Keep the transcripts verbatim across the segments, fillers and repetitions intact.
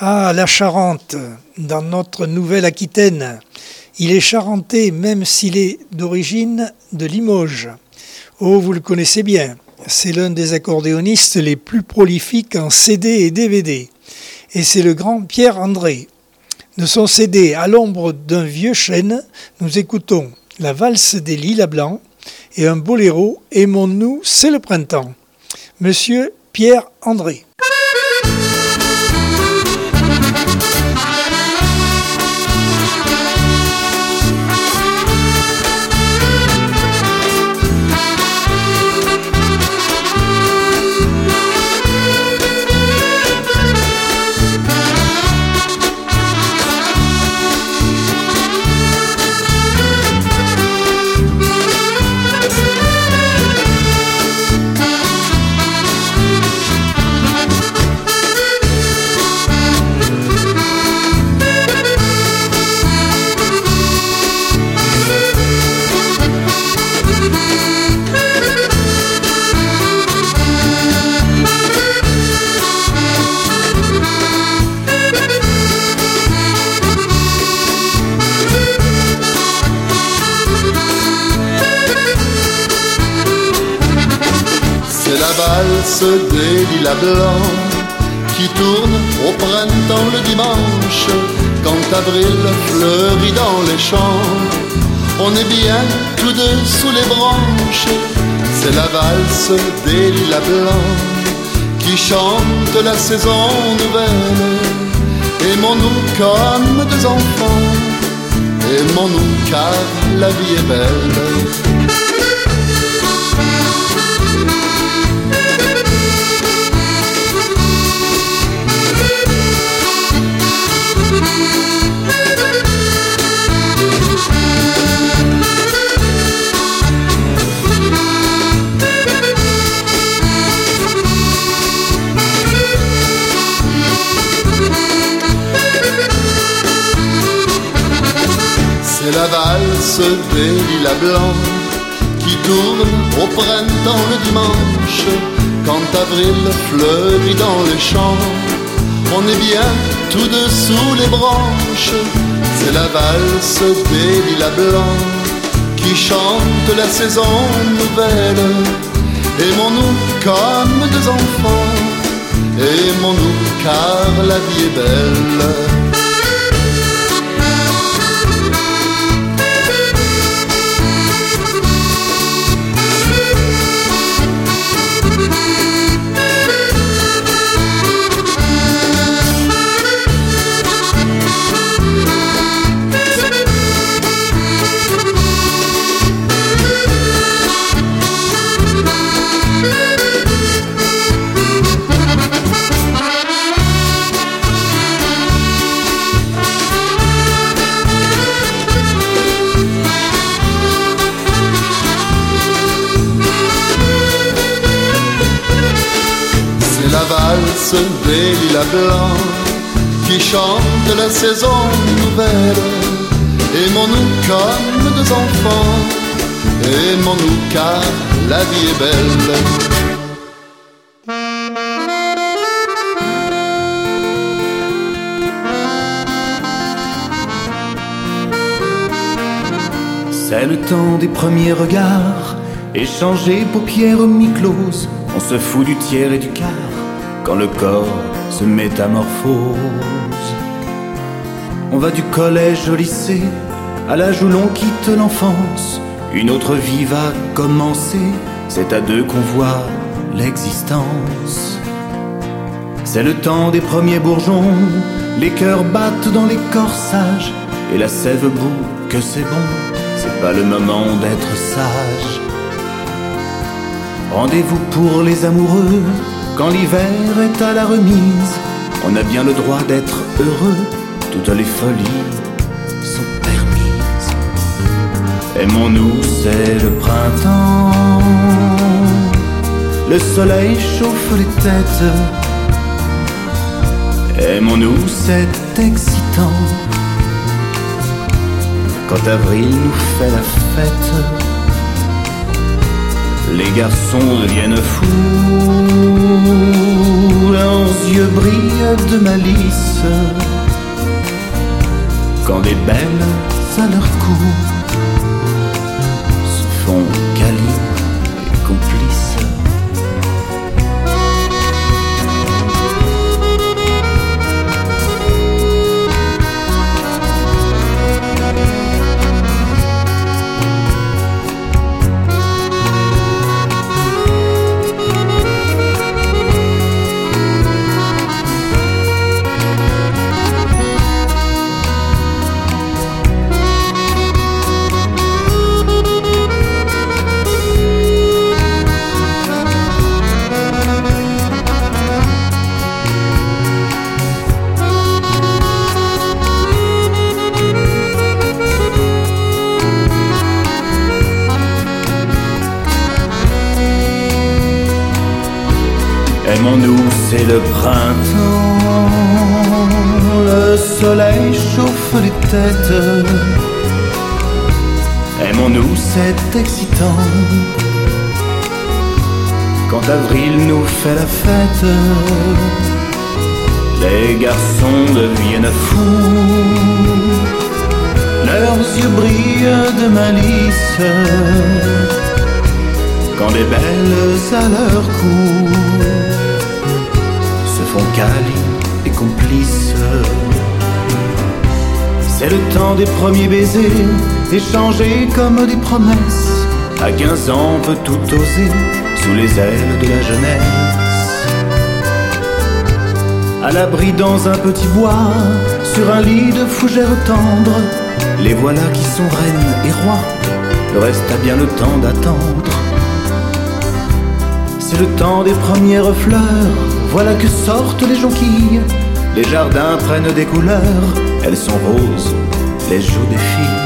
Ah, la Charente, dans notre Nouvelle-Aquitaine. Il est charentais même s'il est d'origine de Limoges. Oh, vous le connaissez bien, c'est l'un des accordéonistes les plus prolifiques en C D et D V D. Et c'est le grand Pierre André. De son C D À l'ombre d'un vieux chêne, nous écoutons La valse des lilas blancs et un boléro Aimons-nous, c'est le printemps. Monsieur Pierre André. Des lilas blancs qui tournent au printemps le dimanche, quand avril fleurit dans les champs. On est bien tous deux sous les branches. C'est la valse des lilas blancs qui chante la saison nouvelle. Aimons-nous comme deux enfants, aimons-nous car la vie est belle. C'est la valse des lilas blancs qui tourne au printemps le dimanche, quand avril fleurit dans les champs. On est bien tous deux sous les branches. C'est la valse des lilas blancs qui chante la saison nouvelle. Aimons-nous comme deux enfants, aimons-nous car la vie est belle. La valse des lilas blancs qui chante la saison nouvelle. Aimons-nous comme deux enfants, aimons-nous car la vie est belle. C'est le temps des premiers regards, échangés paupières mi-closes. On se fout du tiers et du quart quand le corps se métamorphose. On va du collège au lycée, à l'âge où l'on quitte l'enfance. Une autre vie va commencer, c'est à deux qu'on voit l'existence. C'est le temps des premiers bourgeons, les cœurs battent dans les corsages, et la sève bout que c'est bon, c'est pas le moment d'être sage. Rendez-vous pour les amoureux, quand l'hiver est à la remise. On a bien le droit d'être heureux, toutes les folies sont permises. Aimons-nous, c'est le printemps, le soleil chauffe les têtes. Aimons-nous, c'est excitant, quand avril nous fait la fête. Les garçons deviennent fous, leurs yeux brillent de malice quand des belles à leur cou se font câlins et complices. Aimons-nous, c'est le printemps, le soleil chauffe les têtes. Aimons-nous, c'est excitant quand avril nous fait la fête. Les garçons deviennent fous, leurs yeux brillent de malice quand des belles à leur cou se font câlins et complices. C'est le temps des premiers baisers, échangés comme des promesses. À quinze ans on peut tout oser, sous les ailes de la jeunesse. À l'abri dans un petit bois, sur un lit de fougères tendres, les voilà qui sont reines et rois, le reste a bien le temps d'attendre. C'est le temps des premières fleurs, voilà que sortent les jonquilles. Les jardins prennent des couleurs, elles sont roses, les joues des filles.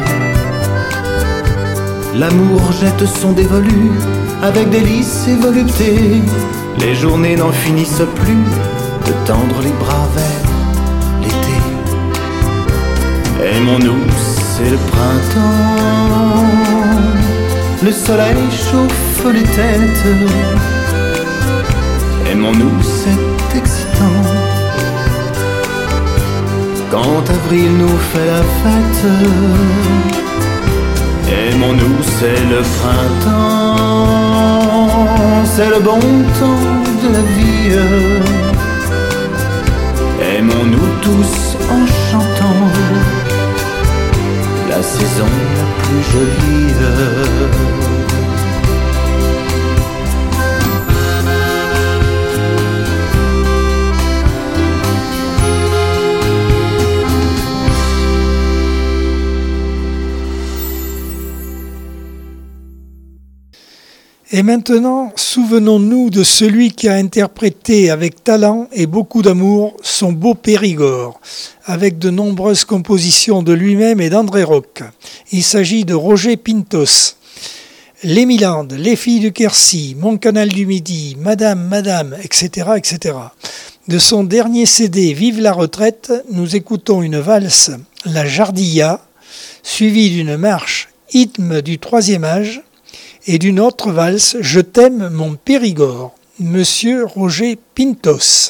L'amour jette son dévolu, avec délice et volupté. Les journées n'en finissent plus de tendre les bras vers l'été. Aimons-nous, c'est le printemps, le soleil chauffe les têtes. Aimons-nous, c'est excitant quand avril nous fait la fête. Aimons-nous, c'est le printemps, c'est le bon temps de la vie. Aimons-nous tous en chantant la saison la plus jolie. Et maintenant, souvenons-nous de celui qui a interprété avec talent et beaucoup d'amour son beau Périgord, avec de nombreuses compositions de lui-même et d'André Roch. Il s'agit de Roger Pintos. Les Milandes, Les Filles du Quercy, Mon Canal du Midi, Madame, Madame, et cetera, et cetera. De son dernier C D Vive la retraite, nous écoutons une valse, La Jardilla, suivie d'une marche, Rythme du troisième âge, et d'une autre valse, Je t'aime mon Périgord, Monsieur Roger Pintos.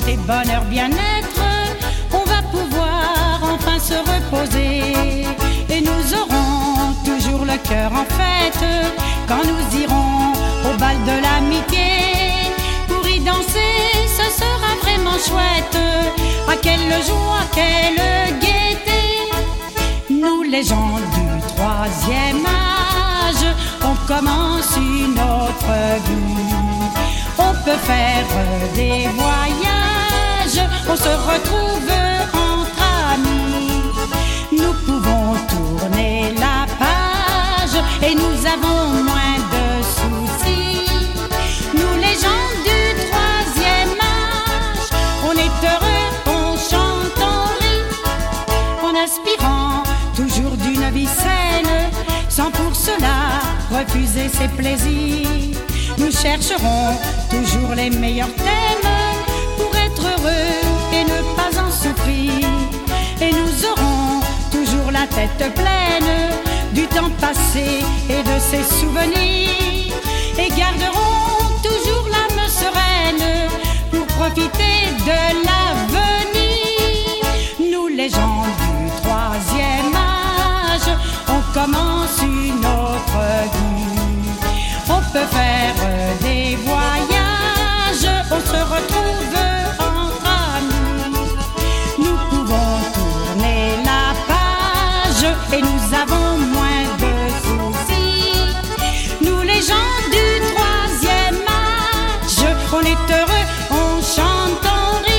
santé, bonheur, bien-être, on va pouvoir enfin se reposer. Et nous aurons toujours le cœur en fête quand nous irons au bal de l'amitié. Pour y danser, ce sera vraiment chouette. À quelle joie, quelle gaieté. Nous les gens du troisième âge, on commence une autre vie. On peut faire des voyages, on se retrouve entre amis. Nous pouvons tourner la page et nous avons moins de soucis. Nous les gens du troisième âge, on est heureux, on chante, on rit, en aspirant toujours d'une vie saine, sans pour cela refuser ses plaisirs. Nous chercherons toujours les meilleurs thèmes pour être heureux et ne pas en souffrir. Et nous aurons toujours la tête pleine du temps passé et de ses souvenirs. Et garderons toujours l'âme sereine pour profiter de l'avenir. Nous les gens du troisième âge, on commence une autre vie. On peut faire des voyages, on se retrouve entre amis. Nous pouvons tourner la page et nous avons moins de soucis. Nous les gens du troisième âge, on est heureux, on chante, on rit.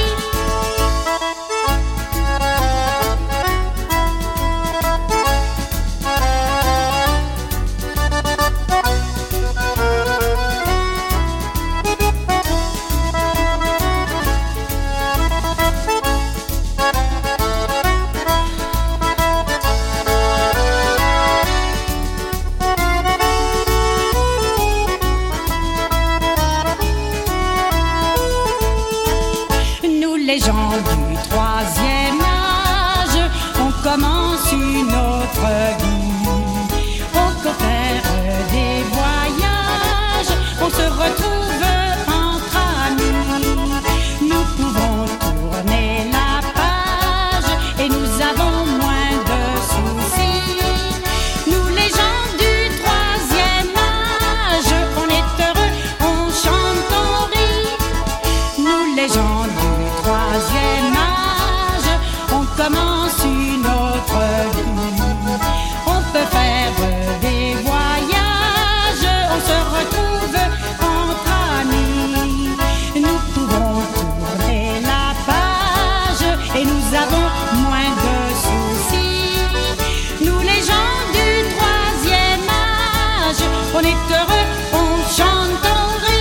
Les gens du troisième âge, on commence une autre vie. On peut faire des voyages, on se retrouve entre amis. Nous pouvons tourner la page et nous avons moins de soucis. Nous les gens du troisième âge, on est heureux, on chante, on rit. Nous les gens du troisième âge, on commence une autre vie. On peut faire des voyages, on se retrouve entre amis. Nous pouvons tourner la page et nous avons moins de soucis. Nous les gens du troisième âge, on est heureux, on chante, on rit.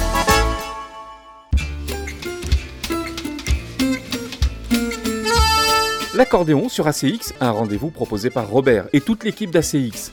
L'accordéon sur A C X, un rendez-vous proposé par Robert et toute l'équipe d'A C X.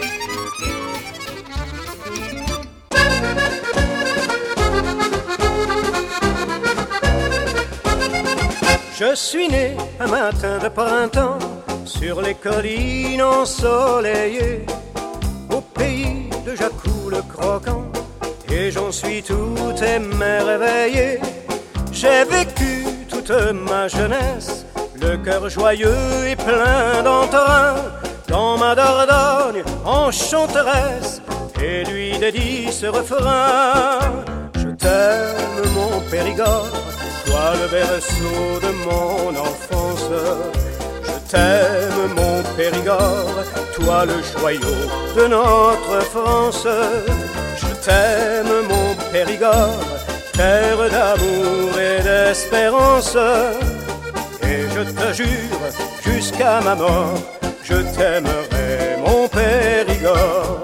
Je suis né un matin de printemps sur les collines ensoleillées, au pays de Jacou le croquant, et j'en suis tout émerveillé. J'ai vécu toute ma jeunesse, le cœur joyeux et plein d'entrain, dans ma Dordogne enchanteresse, et lui dédie ce refrain. Je t'aime mon Périgord, toi le berceau de mon enfance. Je t'aime mon Périgord, toi le joyau de notre France. Je t'aime mon Périgord, terre d'amour et d'espérance. Et je te jure, jusqu'à ma mort, je t'aimerai mon Périgord.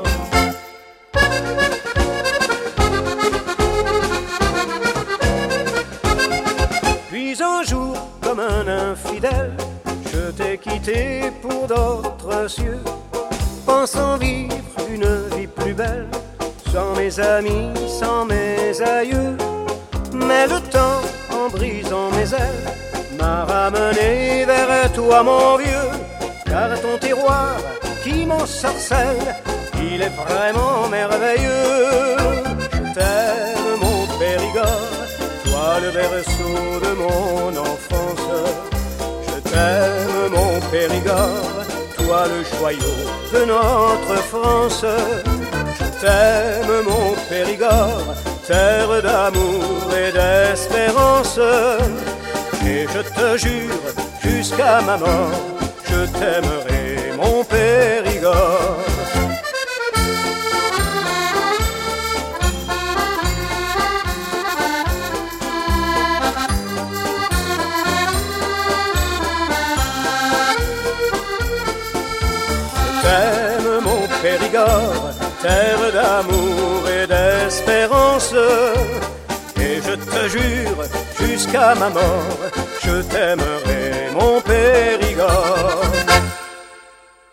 Puis un jour, comme un infidèle, je t'ai quitté pour d'autres cieux, pensant vivre une vie plus belle, sans mes amis, sans mes aïeux. Mais le temps, en brisant mes ailes, m'a ramené vers toi mon vieux, car ton terroir qui m'ensorcelle, il est vraiment merveilleux. Je t'aime mon Périgord, toi le berceau de mon enfance. Je t'aime mon Périgord, toi le joyau de notre France. Je t'aime mon Périgord, terre d'amour et d'espérance. Et je te jure, jusqu'à ma mort, je t'aimerai mon Périgord. Je t'aime mon Périgord, terre d'amour et d'espérance. Et je te jure, jusqu'à ma mort, je t'aimerai mon Périgord.